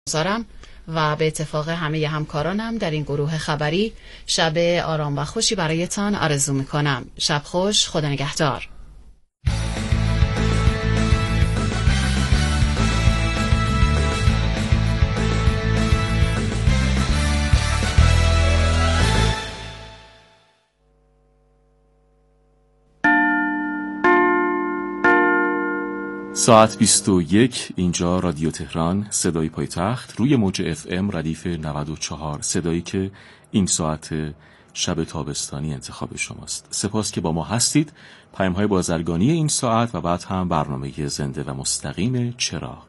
گذارم و به اتفاق همه همکارانم در این گروه خبری شب آرام و خوشی برایتان آرزو میکنم. شب خوش، خدا نگهدار. ساعت 21 اینجا رادیو تهران، صدای پایتخت، روی موج FM ردیف 94، صدایی که این ساعت شب تابستانی انتخاب شماست. سپاس که با ما هستید. پیام‌های بازرگانی این ساعت و بعد هم برنامه زنده و مستقیم چراغ.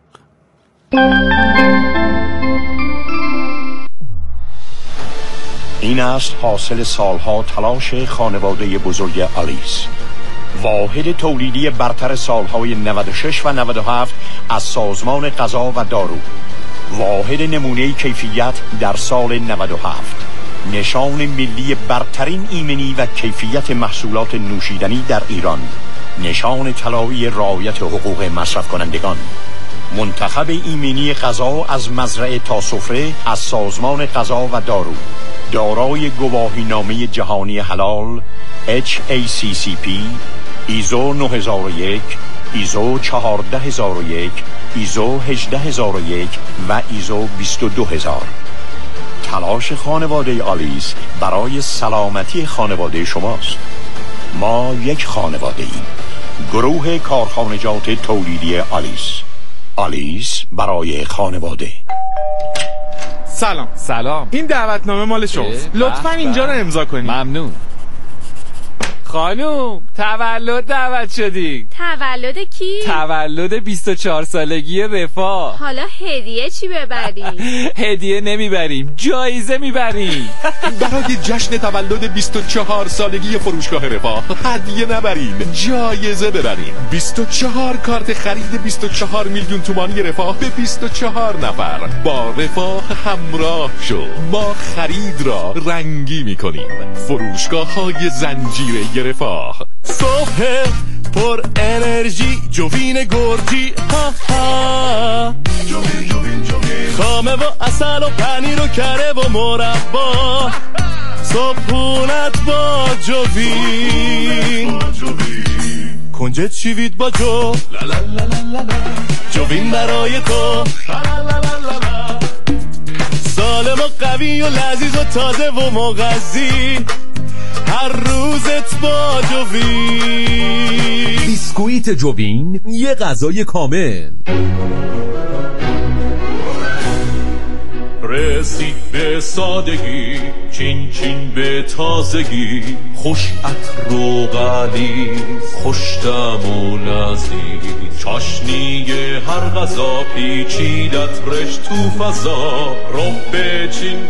این است حاصل سالها تلاش خانواده بزرگ آلیس، واحد تولیدی برتر سالهای 96 و 97 از سازمان غذا و دارو، واحد نمونه کیفیت در سال 97، نشان ملی برترین ایمنی و کیفیت محصولات نوشیدنی در ایران، نشان طلایی رعایت حقوق مصرف کنندگان، منتخب ایمنی غذا از مزرعه تا سفره از سازمان غذا و دارو، دارای گواهینامه جهانی حلال HACCP، ایزو 9001، ایزو 14001، ایزو 18001 و ایزو 22000. تلاش خانواده آلیس برای سلامتی خانواده شماست. ما یک خانواده ایم. گروه کارخانجات تولیدی آلیس. آلیس برای خانواده. سلام. این دعوتنامه مال شماست. لطفاً اینجا رو امضا کنید. ممنون. خانوم، تولد دعوت شدی. تولد کی؟ تولد 24 سالگی رفاه. حالا هدیه چی ببریم؟ هدیه نمیبریم، جایزه میبریم. برای جشن تولد 24 سالگی فروشگاه رفاه هدیه نبریم، جایزه ببریم. 24 کارت خرید 24 میلیون تومانی رفاه به 24 نفر. با رفاه همراه شو. ما خرید را رنگی میکنیم. فروشگاه های زنجیره رفاه. صبح پر انرژی، جوین گرجی، ها ها، جوین خامه و اصل و پنیر و کره و مربا، صبحونت با جوین، کنجد شیوید با جو، جوین برای تو، سالم و قوی و لذیذ و تازه و مغذی، هر روزت با جوین. بیسکویت جوین، یه غذای کامل. رسید به سادگی، چین چین به تازگی، خوش عطر و غلیظ، خوش طعم و لذیذ، چاشنی هر غذا پیچیدت رش تو فضا، رب چین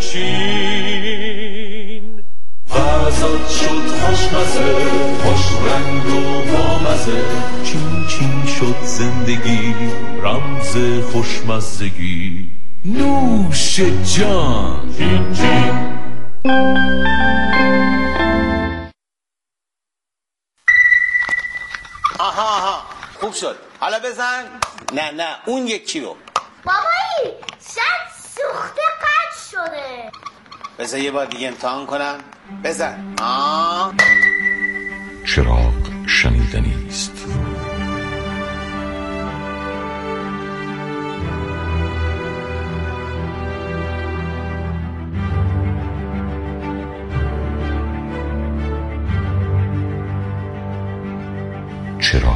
چین، غذات شد خوشمزه، خوش رنگ و بامزه، چین چین شد زندگی، رمز خوشمزگی، نوش جان، چین چین. آها خوب شد. حالا بزن. نه اون یکی رو. بابایی شاید سوخته قطع شده. بذار یه بار دیگه امتحان کنم. بزن. چراغ شنیدنی است. چراغ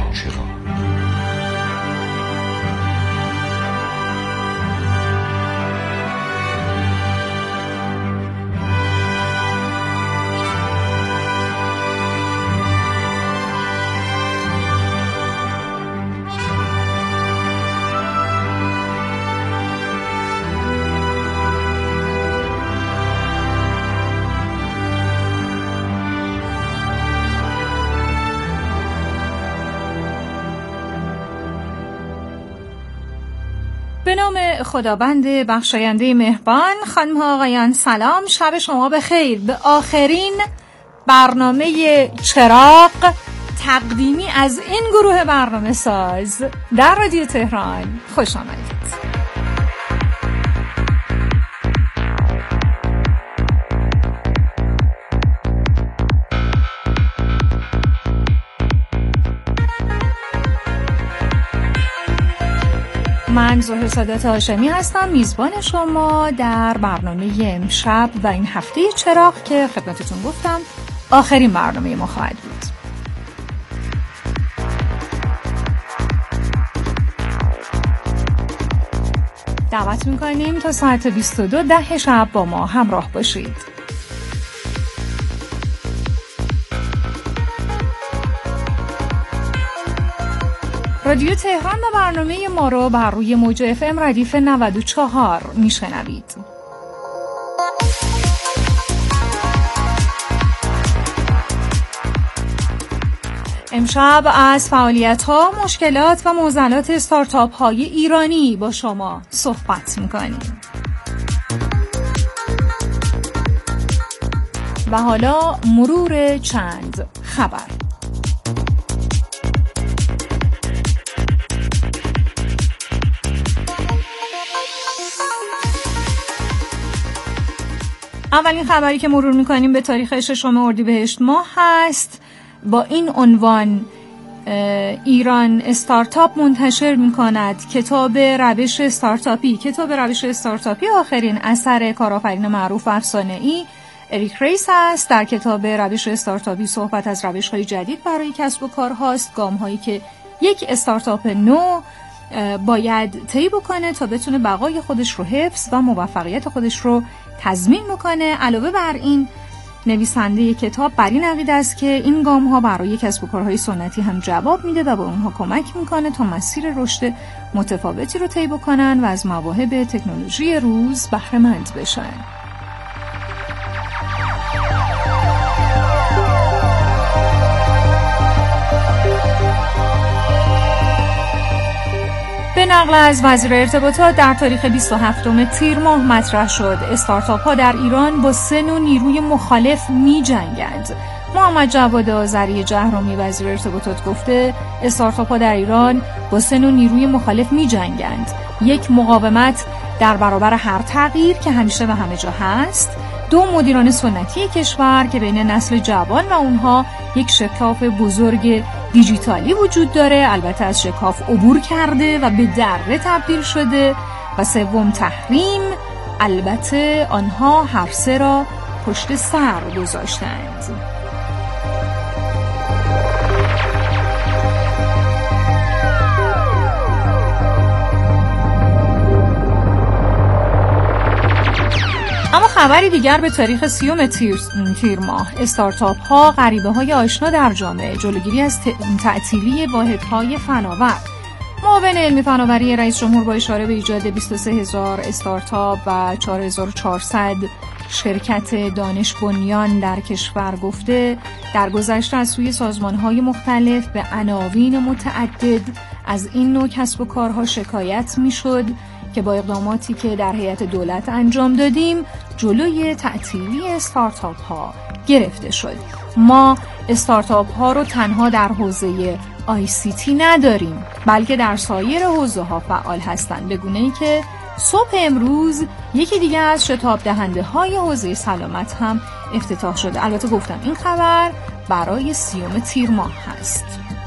به نام خداوند بخشاینده مهربان. خانم ها آقایان سلام، شب شما بخیر. به آخرین برنامه چراغ تقدیمی از این گروه برنامه ساز در رادیو تهران خوش آمدید. من زهره سادات هاشمی هستم، میزبان شما در برنامه امشب و این هفته چراغ که خدمتتون گفتم آخرین برنامه ما خواهد بود. دعوت میکنیم تا ساعت 22:10 شب با ما همراه باشید. رادیو تهران و برنامه ما رو بر روی موج FM ردیف 94 میشنوید. امشب از فعالیت‌ها، مشکلات و معضلات استارتاپ‌های ایرانی با شما صحبت می‌کنیم. و حالا مرور چند خبر. اولین خبری که مرور می‌کنیم به تاریخ 6 اردیبهشت ماه هست. با این عنوان ایران استارتاپ منتشر می‌کند کتاب روش استارتاپی آخرین اثر کارآفرین معروف افسانه‌ای اریک ریس است. در کتاب روش استارتاپی صحبت از روش‌های جدید برای کسب و کار هاست، گام‌هایی که یک استارتاپ نو باید طی بکنه تا بتونه بقای خودش رو حفظ و موفقیت خودش رو تضمین بکنه. علاوه بر این، نویسنده کتاب بر این عقیده است که این گام‌ها برای کسب و کارهای سنتی هم جواب میده و به اونها کمک میکنه تا مسیر رشد متفاوتی رو طی بکنن و از مواهب تکنولوژی روز بهره مند بشن. به نقل از وزیر ارتباطات در تاریخ 27 تیر ماه مطرح شد استارتاپ ها در ایران با 3 نوع نیروی مخالف می جنگند. محمد جواد آذری جهرومی وزیر ارتباطات گفته استارتاپ ها در ایران با 3 نوع نیروی مخالف می جنگند. 1. مقاومت در برابر هر تغییر که همیشه و همه جا هست. 2. مدیران سنتی کشور که بین نسل جوان و اونها یک شکاف بزرگ دیجیتالی وجود داره، البته از شکاف عبور کرده و به دره تبدیل شده. و 3. تحریم، البته آنها هر سه را پشت سر گذاشتند. اما خبری دیگر به تاریخ 30 تیر ماه، استارتاپ ها غریبه های آشنا در جامعه، جلوگیری از تعطیلی واحدهای فناور. معاون علمی فناوری رئیس جمهور با اشاره به ایجاد 23,000 استارتاپ و 4,400 شرکت دانش بنیان در کشور گفته در گذشته از سوی سازمان‌های مختلف به عناوین متعدد از این نوع کسب و کارها شکایت می‌شد که با اقداماتی که در هیئت دولت انجام دادیم جلوی تعطیلی استارتاپ ها گرفته شد. ما استارتاپ ها رو تنها در حوزه ICT نداریم، بلکه در سایر حوزه ها فعال هستند، به گونه‌ای که صبح امروز یکی دیگه از شتاب دهنده های حوزه سلامت هم افتتاح شده. البته گفتم این خبر برای 30 تیر ماه هست.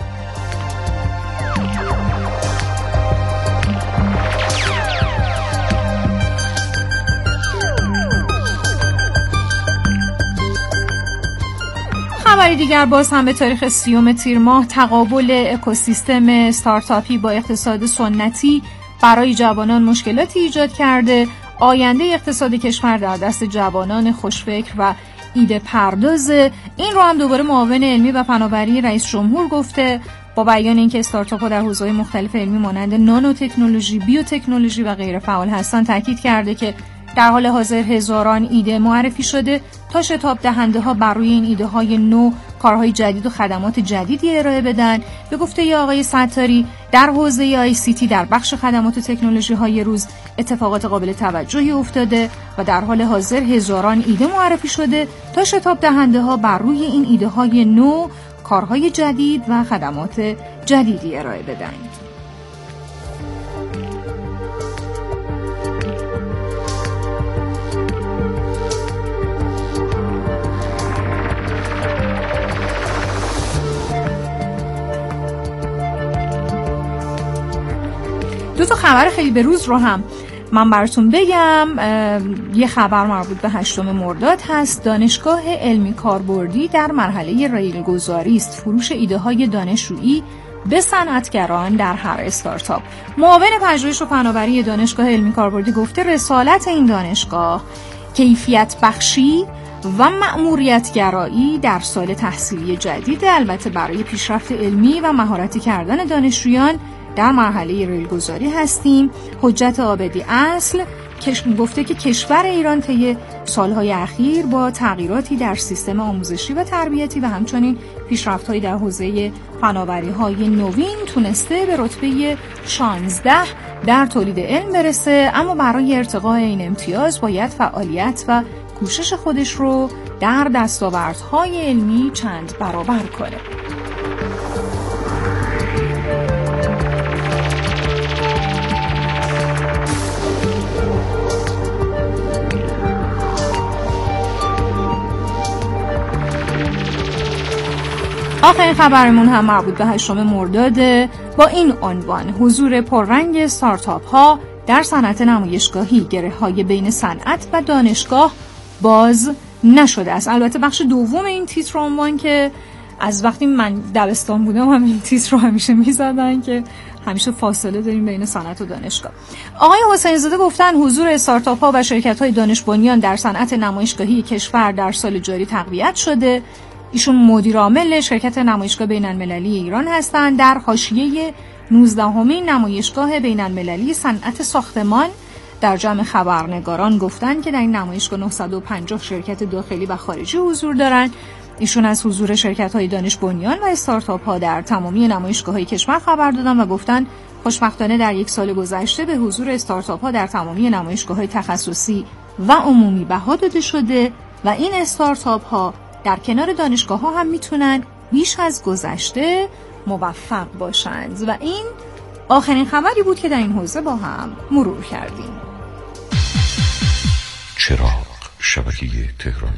خبری دیگر باز هم به تاریخ 30 تیر ماه، تقابل اکوسیستم استارتاپی با اقتصاد سنتی برای جوانان مشکلاتی ایجاد کرده. آینده اقتصاد کشور در دست جوانان خوشفکر و ایده پرداز. این رو هم دوباره معاون علمی و فناوری رئیس جمهور گفته با بیان اینکه استارتاپ‌ها در حوزه‌های مختلف علمی مانند نانو تکنولوژی، بیوتکنولوژی و غیره فعال هستند. تاکید کرده که در حال حاضر هزاران ایده معرفی شده تا شتاب دهنده ها بر روی این ایده های نو کارهای جدید و خدمات جدیدی ارائه بدن. به گفته آقای ستاری در حوزه ICT در بخش خدمات و تکنولوژی های روز اتفاقات قابل توجهی افتاده و در حال حاضر هزاران ایده معرفی شده تا شتاب دهنده ها بر روی این ایده های نو کارهای جدید و خدمات جدیدی ارائه بدن. دو تا خبر خیلی به روز رو هم من براتون بگم. یه خبر مربوط به 8 مرداد هست. دانشگاه علمی کاربردی در مرحله ریلگذاری است. فروش ایده های دانشجویی به صنعتگران در هر استارتاپ. معاون پژوهش و فناوری دانشگاه علمی کاربردی گفته رسالت این دانشگاه کیفیت بخشی و مأموریت گرایی در سال تحصیلی جدید، البته برای پیشرفت علمی و مهارتی کردن دانشجویان در مرحله ریلگذاری هستیم. حجت عابدی اصل گفته که کشور ایران طی سالهای اخیر با تغییراتی در سیستم آموزشی و تربیتی و همچنین پیشرفت‌هایی در حوزه فناوری‌های نوین تونسته به رتبه 16 در تولید علم برسه، اما برای ارتقاء این امتیاز باید فعالیت و کوشش خودش رو در دستاوردهای علمی چند برابر کنه. آخرین خبرمون هم مربوط به 8 مرداد با این عنوان: حضور پررنگ استارتاپ ها در صنعت نمایشگاهی، گره‌های بین صنعت و دانشگاه باز نشده است. البته بخش دوم این تیتر عنوان که از وقتی من دبستان بودم همین تیتر رو همیشه می‌زدن که همیشه فاصله داریم بین صنعت و دانشگاه. آقای حسین زاده گفتن حضور استارتاپ ها و شرکت های دانش بنیان در صنعت نمایشگاهی کشور در سال جاری تقویت شده. ایشون مدیر عامل شرکت نمایشگاه بین‌المللی ایران هستند. در حاشیه 19مین نمایشگاه بین‌المللی صنعت ساختمان در جمع خبرنگاران گفتند که در این نمایشگاه 950 شرکت داخلی و خارجی حضور دارند. ایشون از حضور شرکت‌های دانش بنیان و استارتاپ‌ها در تمامی نمایشگاه‌های کشور خبر دادن و گفتند خوشبختانه در یک سال گذشته به حضور استارتاپ‌ها در تمامی نمایشگاه‌های تخصصی و عمومی بها داده شده و این استارتاپ‌ها در کنار دانشگاه‌ها هم میتونن بیش از گذشته موفق باشند. و این آخرین خبری بود که در این حوزه با هم مرور کردیم. چراغ شبکه تهران.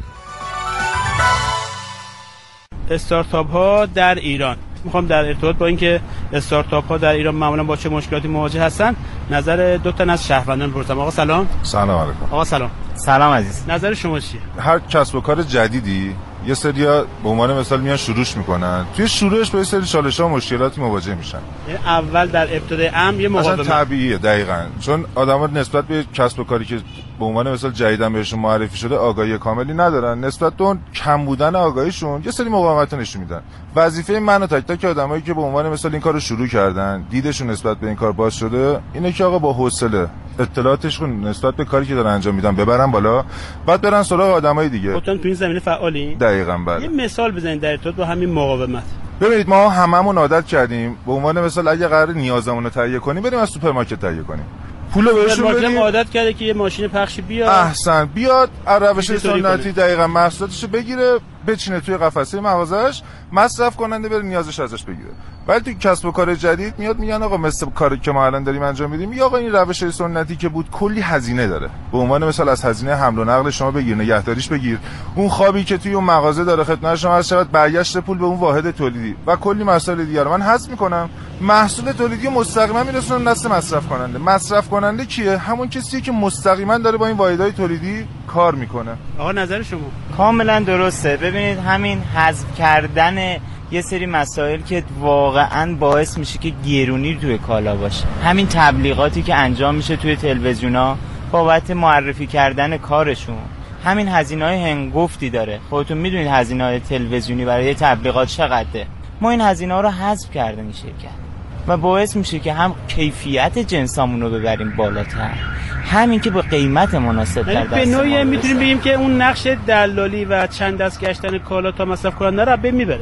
استارتاپ ها در ایران. میخوام در ارتباط با اینکه استارتاپ ها در ایران معمولا با چه مشکلاتی مواجه هستن نظر دو تا از شهروندان بپرسم. آقا سلام. سلام علیکم. آقا سلام. سلام عزیز. نظر شما چیه؟ هر کسب و کار جدیدی یه سریا به عنوان مثال میان شروعش میکنن، توی شروعش با یه سری چالش‌ها و مشکلاتی مواجه میشن. اول در ابتدای امر یه مقاومت اصلا طبیعیه. دقیقاً چون آدم‌ها نسبت به کسب و کاری که به عنوان مثال جدیدن بهشون معرفی شده آگاهی کاملی ندارن، نسبت به اون کم بودن آگاهیشون یه سری مقاومت نشون میدن. وظیفه من و تک تک آدمایی که به عنوان مثال این کارو شروع کردن، دیدشون نسبت به این کار باز شده، اینه که آقا با حوصله اطلاعاتشون نسبت به کاری که دارن انجام میدن ببرن بالا، بعد برن سراغ آدمای دیگه. خودتون تو این زمینه فعالی؟ دقیقاً بله. یه مثال بزنید در ارتباط با همین مقاومت. ببینید ما هممون عادت کردیم به عنوان مثال اگه قرار نیازمون رو تهیه کنیم بریم از سوپرمارکت تهیه کنیم. پولو بهشون بدیم. عادت کرده که یه ماشین پخشی بیاد. احسن بیاد روش سنتی دقیقاً محصولاتشو بگیره بچینه توی قفسه مغازش، مصرف کننده بره نیازش ازش بگیره. ولی تو کسب و کار جدید میاد میگن آقا مثل کاری که ما الان داریم انجام میدیم یا آقا این روش سنتی که بود کلی هزینه داره. به عنوان مثال از هزینه حمل و نقل شما بگیر، نگهداریش بگیر، اون خوابی که توی اون مغازه داره خدمت شما از چقدر برگشت پول به اون واحد تولیدی و کلی مسائل دیگه رو من حذف میکنم. محصول تولیدی مستقیما میرسونن دست مصرف کننده. مصرف کننده کیه؟ همون کسیه که مستقیما داره با این واحدهای تولیدی کار میکنه. آقا نظر شما؟ کاملا درسته. ببینید همین حذف کردن یه سری مسائل که واقعا باعث میشه که گرونی توی کالا باشه، همین تبلیغاتی که انجام میشه توی تلویزیونا بابت معرفی کردن کارشون، همین هزینه‌های هنگفتی داره. خودتون میدونید هزینه‌های تلویزیونی برای تبلیغات چقدره. ما این هزینه‌ها رو حذف کردیم این شرکت و باعث میشه که هم کیفیت جنسامون رو ببریم بالاتر، همین که با قیمت مناسب در دست به نوعی میتونیم بگیم که اون نقش دلالی و چند دست گشتن کالا تا مصرف کننده رو به میبره.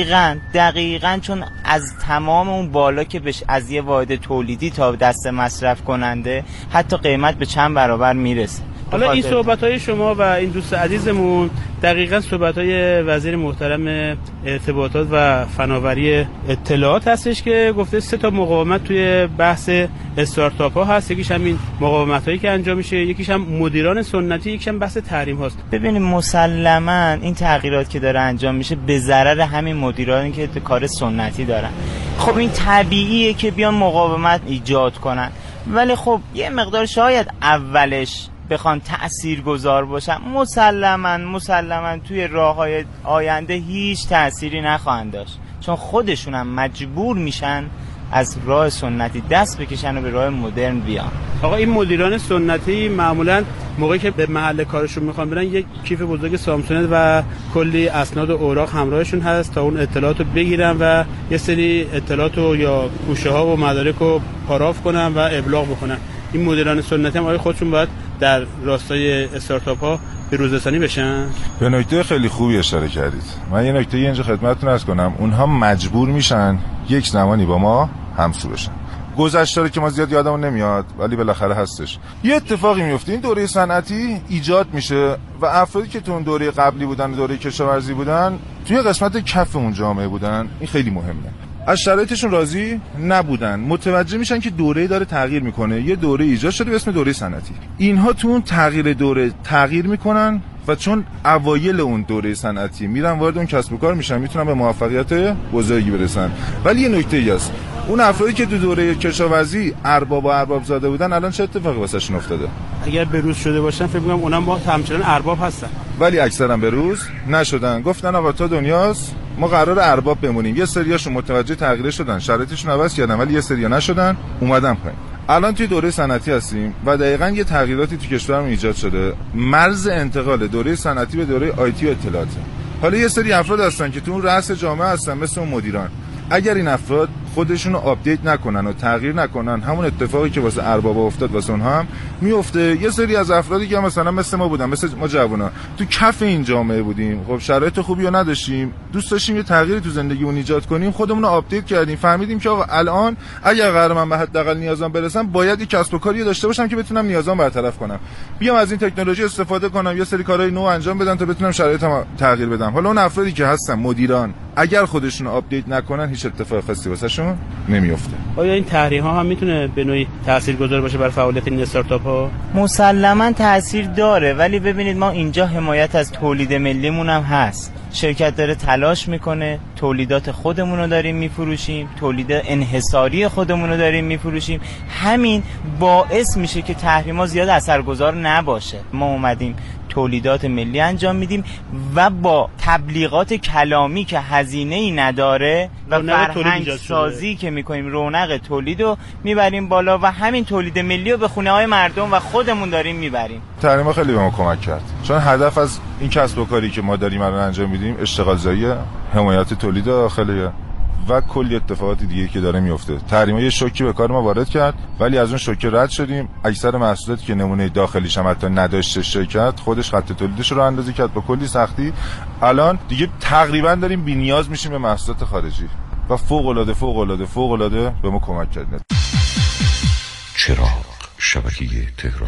دقیقاً چون از تمام اون بالا که بهش از یه واحد تولیدی تا دست مصرف کننده حتی قیمت به چند برابر میرسه. حالا این صحبت‌های شما و این دوست عزیزمون دقیقاً صحبت‌های وزیر محترم ارتباطات و فناوری اطلاعات هستش که گفته 3 تا مقاومت توی بحث استارتاپ‌ها هست. یکیش همین مقاومت‌هایی که انجام میشه، یکیش هم مدیران سنتی، یکیش هم بحث تحریم هاست. ببینید مسلماً این تغییرات که داره انجام میشه به ضرر همین مدیرانی که کار سنتی دارن. خب این طبیعیه که بیان مقاومت ایجاد کنن. ولی خب یه مقدار شاید اولش بخوان تأثیرگذار باشن، مسلماً توی راه‌های آینده هیچ تأثیری نخواهند داشت، چون خودشون هم مجبور میشن از راه سنتی دست بکشن و به راه مدرن بیان. آقا این مدیران سنتی معمولاً موقعی که به محل کارشون میخوان برن یک کیف بزرگ سامسونت و کلی اسناد و اوراق همراهشون هست تا اون اطلاعات رو بگیرن و یه سری اطلاعات رو یا گوشه ها و مدارک رو پاراف کنن و ابلاغ بکنن. این مدیران سنتی هم آقای خودشون باید در راستای استارتاپ ها به روزرسانی بشن. به نکته خیلی خوبی اشاره کردید. من یه نکته اینجا خدمتتون عرض کنم، اونها مجبور میشن یک زمانی با ما همسو بشن. گذشته رو که ما زیاد یادمون نمیاد ولی بالاخره هستش. یه اتفاقی میفته، این دوره صنعتی ایجاد میشه و افرادی که تو اون دوره قبلی بودن و دوره کشاورزی بودن توی قسمت کف اون جامعه بودن، این خیلی مهمه. از شرایطشون راضی نبودن، متوجه میشن که دوره داره تغییر میکنه، یه دوره ایجاد شده به اسم دوره صنعتی. اینها تو اون تغییر دوره تغییر میکنن و چون اوایل اون دوره صنعتی میرن وارد اون کسب و کار میشن، میتونن به موفقیت بزرگی برسن. ولی یه نکته‌ای هست، اون افرادی که تو دوره کشاورزی ارباب زاده بودن الان چه اتفاقی واسهشون افتاده؟ اگر بروز شده باشن فکر می‌کنم اونم با همچنان ارباب هستن، ولی اکثرا بروز نشدن. گفتن آقا تا دنیاست، ما قرار ارباب بمونیم. یه سریاشون متوجه تغییر شدن، شرایطشون عوض کردن، ولی یه سریا نشدن، اومدن پایین. الان توی دوره صنعتی هستیم و دقیقاً یه تغییراتی تو کشورمون ایجاد شده. مرز انتقال دوره صنعتی به دوره آیتی و اطلاعات. حالا یه سری افراد هستن که تو اون رأس جامعه هستن مثل اون مدیران. اگر این افراد خودشون رو آپدیت نکنن و تغییر نکنن، همون اتفاقی که واسه ارباب افتاد واسه اونها هم میفته. یه سری از افرادی که مثلا مثل ما بودن، مثل ما جوونا، تو کف این جامعه بودیم، خب شرایط خوبی رو نداشتیم، دوست داشتیم یه تغییری تو زندگیمون ایجاد کنیم، خودمون رو آپدیت کردیم، فهمیدیم که آقا الان اگر قرار من به حداقل نیازام برسم، باید یه کسب و کاری داشته باشم که بتونم نیازام برطرف کنم، بیام از این تکنولوژی استفاده کنم، یه سری کارهای نو انجام بدم تا بتونم شرایطم تغییر بدم. حالا اون افرادی که هستن مدیران، اگر خودشون آپدیت نکنن هیچ اتفاق خاصی واسهشون نمیفته. آیا این تحریم ها هم میتونه به نوعی تاثیرگذار باشه بر فعالیت این استارتاپ ها؟ مسلماً تاثیر داره، ولی ببینید ما اینجا حمایت از تولید ملیمون هم هست. شرکت داره تلاش میکنه، تولیدات خودمون رو داریم میفروشیم، تولید انحصاری خودمون رو داریم میفروشیم. همین باعث میشه که تحریم‌ها زیاد اثرگذار نباشه. ما اومدیم تولیدات ملی انجام میدیم و با تبلیغات کلامی که هزینه‌ای نداره و فرهنگ سازی که میکنیم رونق تولید رو میبریم بالا و همین تولید ملی رو به خونه‌های مردم و خودمون داریم میبریم. تحریم خیلی به ما کمک کرد، چون هدف از این کسب و کاری که ما داریم الان انجام میدیم اشتغال زایی، حمایت تولید داخلیه و کلی اتفاقات دیگه که داره میفته. تحریم‌ها یه شوکی به کار ما وارد کرد، ولی از اون شوک رد شدیم. اکثر محصولاتی که نمونه داخلیش هم حتی نداشته شرکت خودش خط تولیدش رو اندازی کرد با کلی سختی. الان دیگه تقریبا داریم بی‌نیاز میشیم به محصولات خارجی و فوق العاده به ما کمک کرد. چراغ شبکه تهران.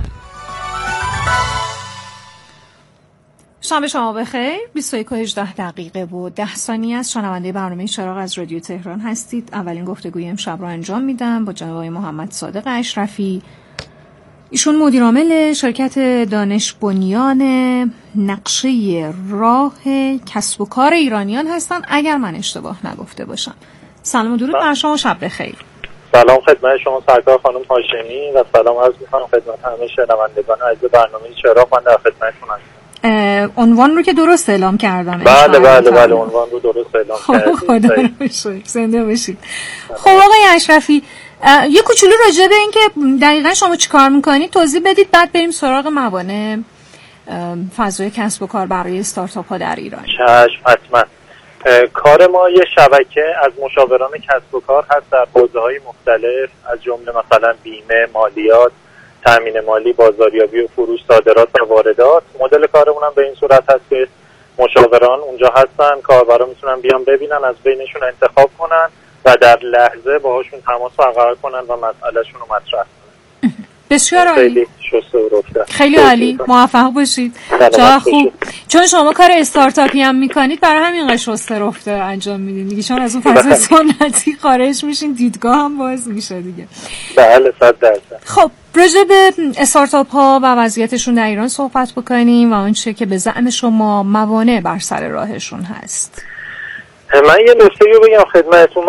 شب شما بخیر. 21:18 و 10 ثانیه از شنونده برنامه چراغ از رادیو تهران هستید. اولین گفتگوی امشب رو انجام میدم با جناب محمد صادق اشرفی. ایشون مدیر عامل شرکت دانش بنیان نقشه راه کسب و کار ایرانیان هستن، اگر من اشتباه نگفته باشم. سلام و درود بر شما، شب بخیر. سلام خدمت شما سرکار خانم هاشمی و سلام عرض می‌کنم خدمت همه شنوندگان عزیز برنامه چراغ. من در خدمتتون هستم. عنوان رو که درست اعلام کردم. بله عنوان رو درست اعلام کردید. خدا رو بشکر، زنده باشید. خب آقای اشرفی، یه کوچولو راجع به این که دقیقاً شما چی کار میکنید توضیح بدید، بعد بریم سراغ موانع فضای کسب و کار برای استارتاپ ها در ایران. چشم، حتما. کار ما یه شبکه از مشاوران کسب و کار هست در حوزه‌های مختلف، از جمله مثلا بیمه، مالیات، تامین مالی، بازاریابی و فروش، صادرات و واردات. مدل کارمون هم به این صورت هست که مشاوران اونجا هستن، کاربرا میتونن بیان ببینن، از بینشون انتخاب کنن و در لحظه باهاشون تماس برقرار کنن و مسئلهشون رو مطرح کنن. بسیار عالی، خیلی عالی، موفق باشید. چرا خوب، چون شما کار استارتاپی هم میکنید برای همین قش شسته رفته انجام میدین دیگه، چون از اون فضای سنتی خارج میشین، دیدگاه هم باز میشه دیگه. بله 100%. خب راجع به استارتاپ ها و وضعیتشون در ایران صحبت بکنیم و آنچه که به زعم شما موانع بر سر راهشون هست. من یه نکته رو بگم خدمتتون. من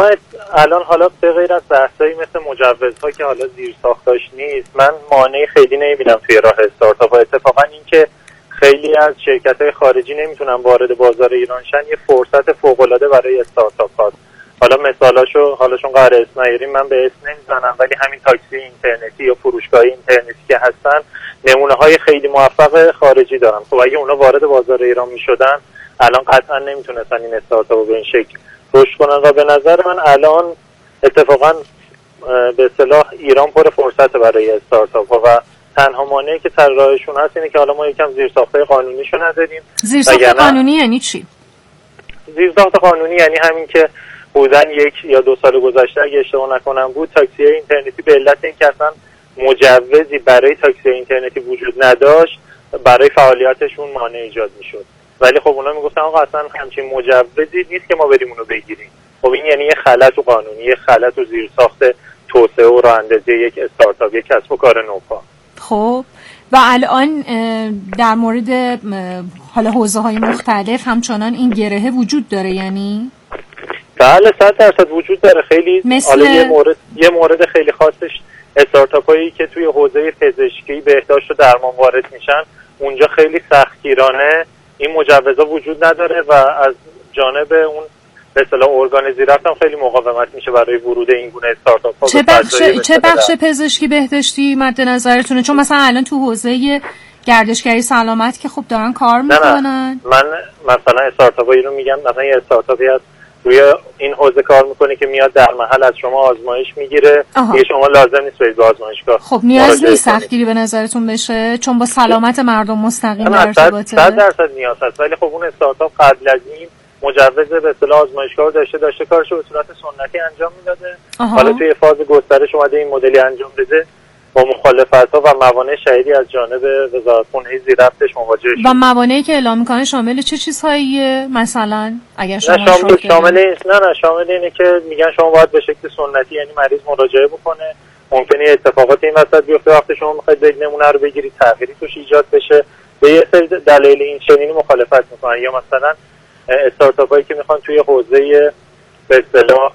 الان حالا به غیر از بحثایی مثل مجوزها که حالا زیر ساختاش نیست، من مانعی خیلی نمیبینم توی راه استارتاپ. و اتفاقا این که خیلی از شرکت‌های خارجی نمیتونن وارد بازار ایران شن یه فرصت فوق‌العاده برای استارتاپ هاست. حالا مثالاشو حالا چون قرار اسم نیاریم من به اسم نمیزنم، ولی همین تاکسی اینترنتی یا فروشگاه اینترنتی که هستن نمونه‌های خیلی موفق خارجی دارن. خب اگه اونا وارد بازار ایران میشدن الان قطعا نمیتونستن این استارتاپو به این شکل رشد کنن. و به نظر من الان اتفاقا به اصطلاح ایران پر فرصت برای استارتاپ ها و تنها مانعی که سر راهشون هست اینه که حالا ما یکم زیرساخت‌های قانونیشو نداریم. زیرساخت قانونی یعنی چی؟ زیرساخت قانونی یعنی همین که حدوداً 1 یا 2 سال گذشته اگه اشتباه نکنم بود تاکسی اینترنتی به علت اینکه اصلا مجوزی برای تاکسی اینترنتی وجود نداشت برای فعالیتشون مانع ایجاد میشد. ولی خب اونا میگفتن آقا اصلا همچین مجوزی نیست که ما بریم اونو بگیریم. خب این یعنی یه خلأ تو قانونی، یه خلأ تو زیرساخت توسعه و راه اندازی یک استارتاپ، یک کسب و کار نوپا. خب و الان در مورد حالا حوزه‌های مختلف همچنان این گرهه وجود داره یعنی؟ بله 100% وجود داره. خیلی حالا یه مورد خیلی خاصش استارتاپایی که توی حوزه پزشکی، بهداشت و درمان وارد میشن اونجا خیلی سختگیرانه این مجوزا وجود نداره و از جانب اون به اصطلاح ارگان زیرساخت هم خیلی مقاومت میشه برای ورود این گونه استارتاپ‌ها. چه بخش پزشکی بهداشتی مد نظرتونه؟ چون مثلا الان تو حوزه گردشگری سلامت که خوب دارن کار میکنن. من مثلا استارتاپایی رو میگم، مثلا یه استارتاپی هست روی این حوزه کار میکنه که میاد در محل از شما آزمایش میگیره دیگه شما لازم نیست برید به آزمایشگاه. خب نیاز نیست سختگیری به نظرتون بشه چون با سلامت مردم مستقیم در ارتباطه. 100% نیاز هست. ولی خب اون استارتاپ قبل از این مجوز به اصطلاح آزمایشگاه داشته کارشو به صورت سنتی انجام میداده. حالا توی فاز گسترش اومده این مدلی انجام بده با مخالفت‌ها و موانع شدیدی از جانب وزارتخونه زیرربطش مواجه شد. و موانعی که اعلام می‌کنه شامل چه چیزهاییه مثلا اگر شما شامل اینه که میگن شما باید به شکل سنتی یعنی مریض مراجعه بکنه، ممکنه اتفاقات این وسط بیفته وقتی شما می‌خواید یک نمونه رو بگیرید تغییری توش ایجاد بشه. به یه سری دلایل این چنینی مخالفت می‌کنن. یا مثلا استارتاپایی که میخوان توی حوزه به اصطلاح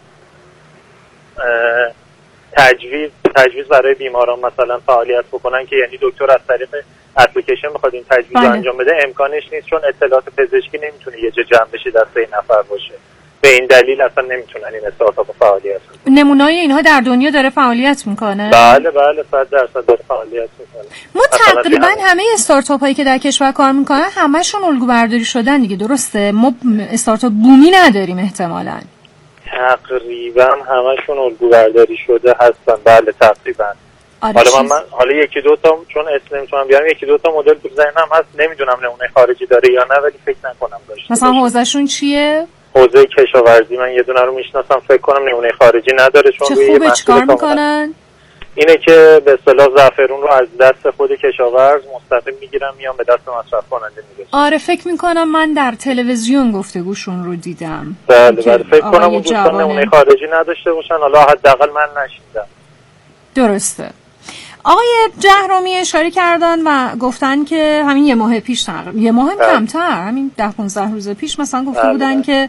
تجویز برای بیماران مثلا فعالیت بکنن که یعنی دکتر از طریق اپلیکیشن میخواد این تجویز رو انجام بده، امکانش نیست چون اطلاعات پزشکی نمیتونه یه جا جمع بشه دست این نفر باشه. به این دلیل اصلا نمیتونن این استارتاپ فعالیت کنن. نمونه‌ای اینها در دنیا داره فعالیت میکنه؟ بله 100% داره فعالیت میکنه. ما تقریبا همه استارتاپ‌هایی که در کشور کار میکنن همشون الگو برداری شدن دیگه، درسته؟ ما استارتاپ بومی نداریم احتمالاً. تقریبا همشون الگو برداری شده هستن. بله تقریبا. حالا من حالا یکی دو تا چون اسم نمیتونم بیارم، یکی دو تا مدل تو ذهنم هست، نمیدونم نمونه خارجی داره یا نه ولی فکر نکنم داشته. مثلا حوزهشون چیه؟ حوزه کشاورزی من یه دونه رو میشناسم، فکر کنم نمونه خارجی نداره چون روی خوبه. چیکار میکنن؟ اینه که به اصطلاح زعفرون رو از دست خود کشاورز مستقیم میگیرن میان به دست مصرف کننده میرسن. آره فکر میکنم من در تلویزیون گفتگوشون رو دیدم. بله فکر کنم اون دوستان نمونه خارجی نداشته باشن، حالا حداقل من نشیدم. درسته. آقای جهرومی اشاره کردن و گفتن که همین یه ماه پیش یه ماه کمتر همین 10-15 روز پیش مثلا گفته بودن که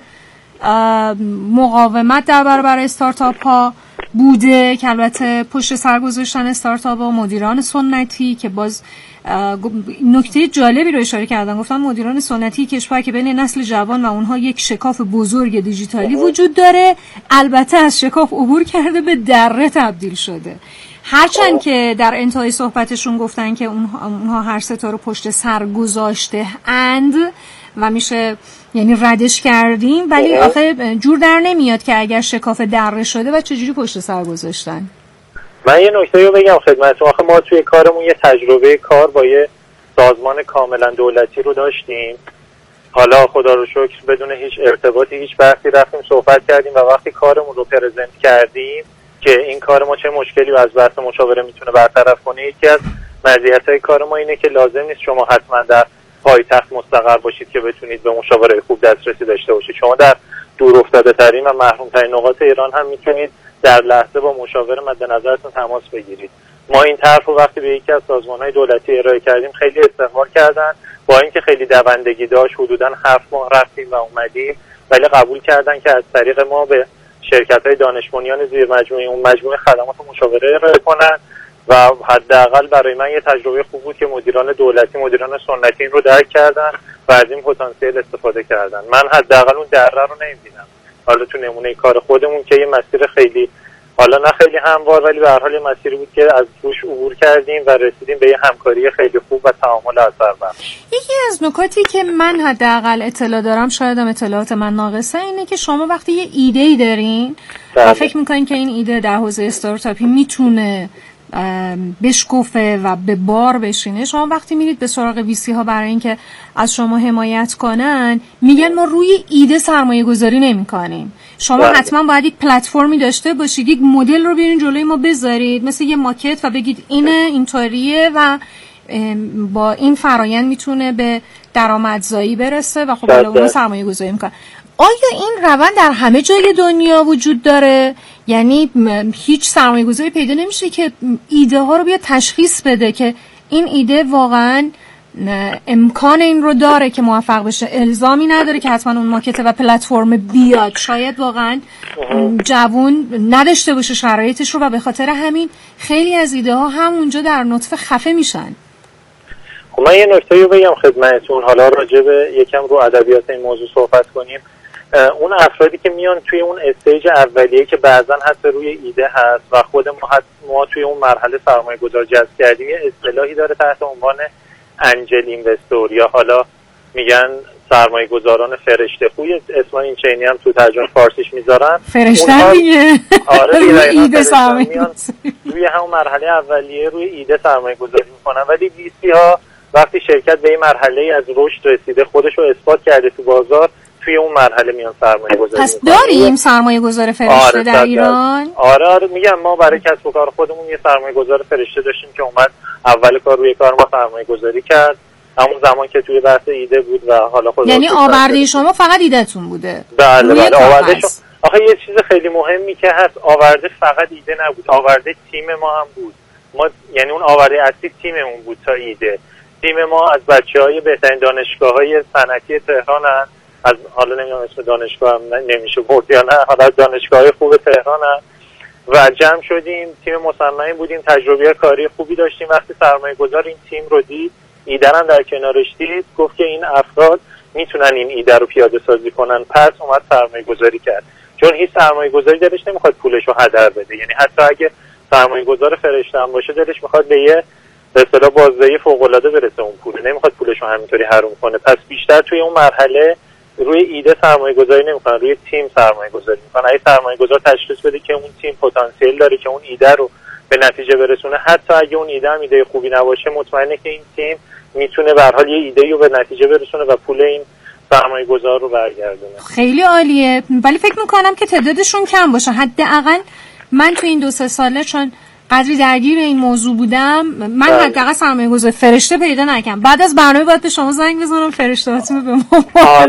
مقاومت در برابر استارتاپ ها بوده که البته پشت سر گذاشتن استارتاپ ها مدیران سنتی که باز نکته جالبی رو اشاره کردن، گفتن مدیران سنتی کشور که بین نسل جوان و اونها یک شکاف بزرگ دیجیتالی وجود داره، البته از شکاف عبور کرده به دره تبدیل شده. هرچند که در انتهای صحبتشون گفتن که اونها هر سه تا رو پشت سر گذاشته اند و میشه یعنی ردش کردیم، ولی آخه جور در نمیاد که اگر شکاف دره شده و چجوری پشت سر گذاشتن. من یه نکته رو بگم خدمتتون. آخه ما توی کارمون یه تجربه کار با یه سازمان کاملا دولتی رو داشتیم. حالا خدا رو شکر بدون هیچ ارتباطی هیچ بحثی رفتیم صحبت کردیم و وقتی کارمون رو پرزنت کردیم که این کار ما چه مشکلی از بحث مشاوره میتونه برطرف کنه، یکی از مزیت‌های کار ما اینه که لازم نیست شما حتما در پایتخت مستقر باشید که بتونید به مشاوره خوب دسترسی داشته باشید. شما در دور افتاده ترین و محروم ترین نقاط ایران هم میتونید در لحظه با مشاور مد نظرتون تماس بگیرید. ما این طرح رو وقتی به یکی از سازمان‌های دولتی ارائه کردیم خیلی استقبال کردن، با اینکه خیلی دوندگی داشت، حدوداً 7 ماه رفتیم و اومدیم، ولی قبول کردن که از طریق ما به شرکت‌های دانش بنیان زیر مجموعه اون مجموعه خدمات مشاوره ارائه کنن و حداقل برای من یه تجربه خوب بود که مدیران دولتی، مدیران سنتی این رو درک کردن و از این پتانسیل استفاده کردن. من حداقل اون دره رو نمی‌بینم. حالا تو نمونه کار خودمون که یه مسیر خیلی، حالا نه خیلی هموار، ولی به هر حال یه مسیری بود که از روش عبور کردیم و رسیدیم به یه همکاری خیلی خوب و تعامل اثربخش. یکی از نکاتی که من حداقل اطلاع دارم، شاید هم اطلاعات من ناقصه، اینه که شما وقتی یه ایده‌ای دارین و فکر می‌کنین که این ایده در حوزه استارتاپی میتونه بشکفه و به بار بشینه، شما وقتی میرید به سراغ ویسی ها برای اینکه از شما حمایت کنن، میگن ما روی ایده سرمایه گذاری نمی کنیم. شما حتما باید یک پلتفرمی داشته باشید، یک مدل رو بیارین جلوی ما بذارید مثل یه ماکت و بگید اینه، اینطوریه و با این فرایند میتونه به درآمدزایی برسه و خب حالا اون سرمایه گذاری میکنه. آیا این روند در همه جای دنیا وجود داره؟ یعنی هیچ سرمایه گذاری پیدا نمیشه که ایده ها رو بیا تشخیص بده که این ایده واقعا امکان این رو داره که موفق بشه، الزامی نداره که حتما اون مارکت و پلتفرم بیاد، شاید واقعا جوون نداشته باشه شرایطش رو و به خاطر همین خیلی از ایده ها همونجا در نطفه خفه میشن. خب من یه نکته رو بگم خدمتتون، حالا راجع به یکم رو ادبیات این موضوع صحبت کنیم. اون افرادی که میان توی اون استیج اولیه که بعضن حتی روی ایده هست و خود ما توی اون مرحله سرمایه گذار جذب کردیم، یه اصطلاحی داره تحت عنوان انجل اینوستور یا حالا میگن سرمایه گذاران فرشته خوی، اسم این چینی هم تو ترجمه فارسیش میذارن، فرشته دیگه. آره روی ایده سرمایه روی همون مرحله اولیه روی ایده سرمایه گذاری میکنن، ولی ویسی ها وقتی شرکت به این مرحله از رشد رسیده، خودش رو اثبات کرده تو بازار، توی اون مرحله میان سرمایه گذاری پس داریم سرمایه گذار فرشته در ایران؟ آره میگم ما برای کسب و کار خودمون یه سرمایه گذار فرشته داشتیم که اومد اول کار روی کار ما سرمایه گذاری کرد، همون زمان که توی بحث ایده بود و حالا خود یعنی آورده شما فقط ایده‌تون بوده؟ بله آورده شما. آخه یه چیز خیلی مهمی که هست، آورده فقط ایده نبود، آورده تیم ما هم بود. ما یعنی اون آورده اصلی تیممون بود تا ایده. تیم ما از بچه‌های بهترین دانشگاه‌های صنعتی تهران هست، از حالا نمیدونم اسم دانشگاه هم نمیشه برد یا نه، حالا دانشگاه‌های خوب تهران هست و جمع شدیم، تیم مصنعی بودیم، تجربه کاری خوبی داشتیم. وقتی سرمایه گذار این تیم رو دید، ایده هم در کنارش دید، گفت که این افراد میتونن این ایده رو پیاده سازی کنن، پس اومد سرمایه گذاری کرد. چون هیچ سرمایه گذاری دلش نمیخواد پولش رو هدر بده، یعنی حتی اگه سرمایه گذار فرشته هم باشه دلش میخواد به یه به اصطلاح بازدهی فوق‌العاده برسه، اون پول نمیخواد پولش رو همینطوری حروم کنه. پس بیشتر توی اون مرحله روی ایده سرمایه گذاری نمیکنن، روی تیم سرمایه گذاری میکنن. اگه سرمایه گذار تشخیص بده که اون تیم پتانسیل داره که اون ایده رو به نتیجه برسونه، حتی اگه اون ایده هم ایده خوبی نباشه، مطمئنه که این تیم میتونه به هر حال یه ایده رو به نتیجه برسونه و پول این سرمایه گذار رو برگردونه. خیلی عالیه، ولی فکر میکنم که تعدادشون کم باشه. حداقل من تو این 2-3 ساله چون قدری درگیر این موضوع بودم، من حداقل سرمایه گذار فرشته پیدا نکردم. بعد از برنامه باید به شما زنگ بزنم فرشته‌هاتون رو به ما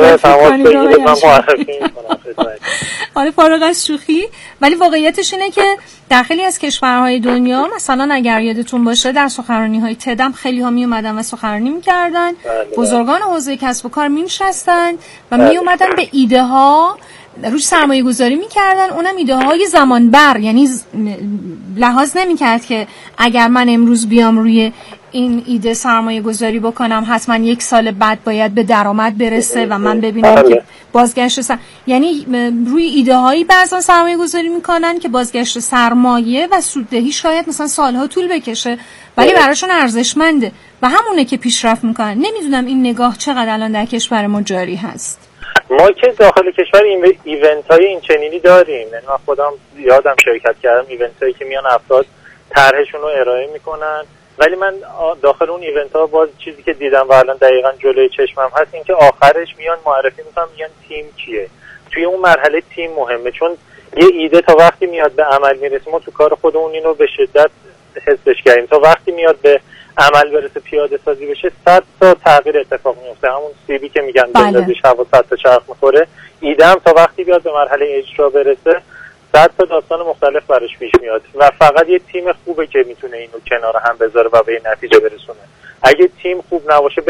معرفی کنید. آره فارغ از شوخی، ولی واقعیتش اینه که در خیلی از کشورهای دنیا، مثلا اگر یادتون باشه در سخنرانی‌های تدم خیلی ها می اومدن و سخنرانی می‌کردن، بزرگان حوزه کسب و کار می‌نشستن و می اومدن به ایده ها روش سرمایه گذاری میکردن، اونم ایده های زمان بر، یعنی لحاظ نمیکرد که اگر من امروز بیام روی این ایده سرمایه گذاری بکنم حتما 1 سال بعد باید به درآمد برسه و من ببینم که بازگشت یعنی روی ایده هایی بعضا سرمایه گذاری میکنن که بازگشت سرمایه و سوددهی شاید مثلا سالها طول بکشه، ولی براشون ارزشمنده و همونه که پیشرفت میکنن. نمیدونم این نگاه چقدر الان در کشور ما جاری هست. ما که داخل کشور ایونت های این چنینی داریم، یعنی من خودم یادم شرکت کردم ایونت هایی که میان افراد طرحشون رو ارائه میکنن، ولی من داخل اون ایونت ها باز چیزی که دیدم و الان دقیقاً جلوی چشمم هست این که آخرش میان معرفی میکنن، میگن تیم کیه. توی اون مرحله تیم مهمه، چون یه ایده تا وقتی میاد به عمل میرسه، ما تو کار خودمون اینو به شدت حسش کردیم، تا وقتی میاد به عمل برسه پیاده سازی بشه 100 تا تغییر اتفاق میفته. همون سیبی که میگن بندازیش هوا 100 تا چرخ میخوره، ایده هم تا وقتی بیاد به مرحله اجرا برسه 100 تا داستان مختلف براش پیش میاد و فقط یه تیم خوبه که میتونه اینو کنار هم بذاره و به این نتیجه برسونه. اگه تیم خوب نباشه